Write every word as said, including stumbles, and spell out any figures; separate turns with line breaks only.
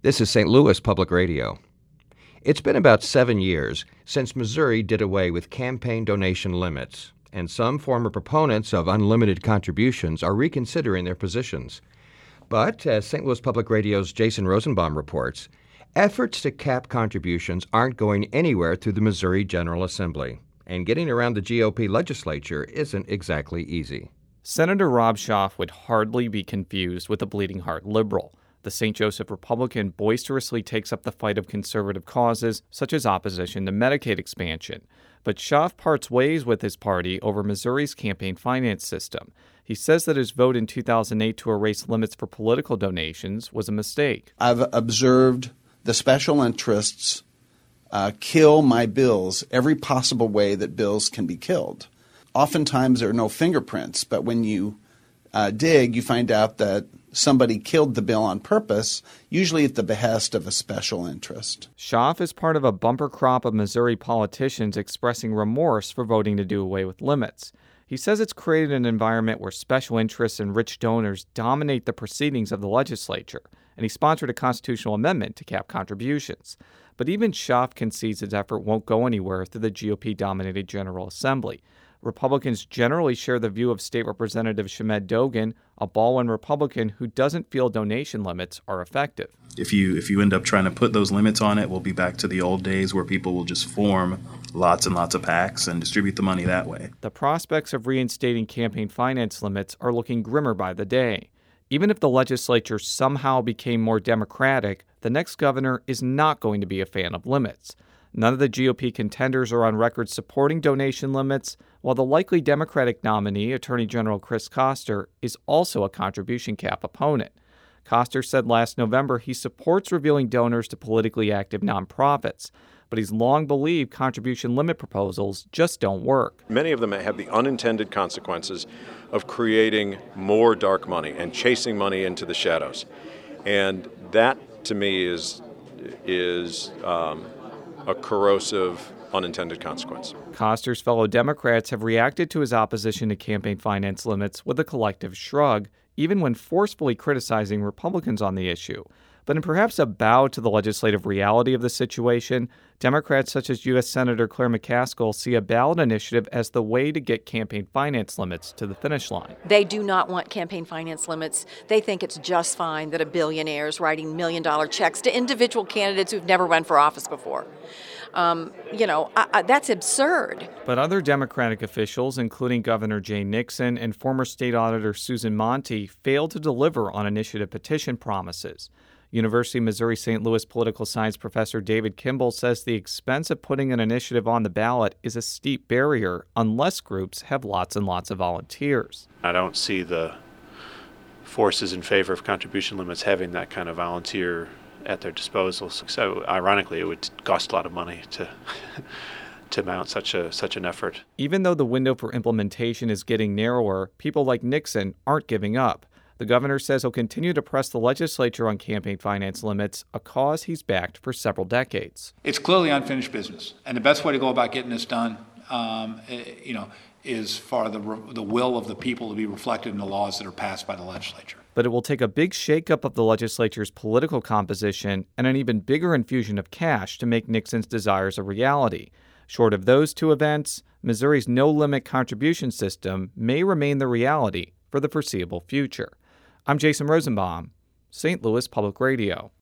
This is Saint Louis Public Radio. It's been about seven years since Missouri did away with campaign donation limits, and some former proponents of unlimited contributions are reconsidering their positions. But, as Saint Louis Public Radio's Jason Rosenbaum reports, efforts to cap contributions aren't going anywhere through the Missouri General Assembly, and getting around the G O P legislature isn't exactly easy.
Senator Rob Schaaf would hardly be confused with a bleeding heart liberal. The Saint Joseph Republican boisterously takes up the fight of conservative causes, such as opposition to Medicaid expansion. But Schaaf parts ways with his party over Missouri's campaign finance system. He says that his vote in two thousand eight to erase limits for political donations was a mistake.
I've observed the special interests uh, kill my bills every possible way that bills can be killed. Oftentimes there are no fingerprints, but when you uh, dig, you find out that somebody killed the bill on purpose, usually at the behest of a special interest.
Schaaf is part of a bumper crop of Missouri politicians expressing remorse for voting to do away with limits. He says it's created an environment where special interests and rich donors dominate the proceedings of the legislature, and he sponsored a constitutional amendment to cap contributions. But even Schaaf concedes his effort won't go anywhere through the G O P-dominated General Assembly. Republicans generally share the view of State Representative Shamed Dogan, a Baldwin Republican who doesn't feel donation limits are effective.
If you if you end up trying to put those limits on it, we'll be back to the old days where people will just form lots and lots of PACs and distribute the money that way.
The prospects of reinstating campaign finance limits are looking grimmer by the day. Even if the legislature somehow became more Democratic, the next governor is not going to be a fan of limits. None of the G O P contenders are on record supporting donation limits, while the likely Democratic nominee, Attorney General Chris Koster, is also a contribution cap opponent. Koster said last November he supports revealing donors to politically active nonprofits, but he's long believed contribution limit proposals just don't work.
Many of them have the unintended consequences of creating more dark money and chasing money into the shadows. And that, to me, is is um, a corrosive unintended consequence.
Koster's fellow Democrats have reacted to his opposition to campaign finance limits with a collective shrug, even when forcefully criticizing Republicans on the issue. But in perhaps a bow to the legislative reality of the situation, Democrats such as U S Senator Claire McCaskill see a ballot initiative as the way to get campaign finance limits to the finish line.
They do not want campaign finance limits. They think it's just fine that a billionaire is writing million-dollar checks to individual candidates who've never run for office before. Um, you know, I, I, that's absurd.
But other Democratic officials, including Governor Jay Nixon and former State Auditor Susan Monty, failed to deliver on initiative petition promises. University of Missouri-Saint Louis political science professor David Kimball says the expense of putting an initiative on the ballot is a steep barrier unless groups have lots and lots of volunteers.
I don't see the forces in favor of contribution limits having that kind of volunteer at their disposal. So ironically, it would cost a lot of money to to mount such a such an effort.
Even though the window for implementation is getting narrower, people like Nixon aren't giving up. The governor says he'll continue to press the legislature on campaign finance limits, a cause he's backed for several decades.
It's clearly unfinished business, and the best way to go about getting this done, um, you know, is for the the will of the people to be reflected in the laws that are passed by the legislature.
But it will take a big shakeup of the legislature's political composition and an even bigger infusion of cash to make Nixon's desires a reality. Short of those two events, Missouri's no-limit contribution system may remain the reality for the foreseeable future. I'm Jason Rosenbaum, Saint Louis Public Radio.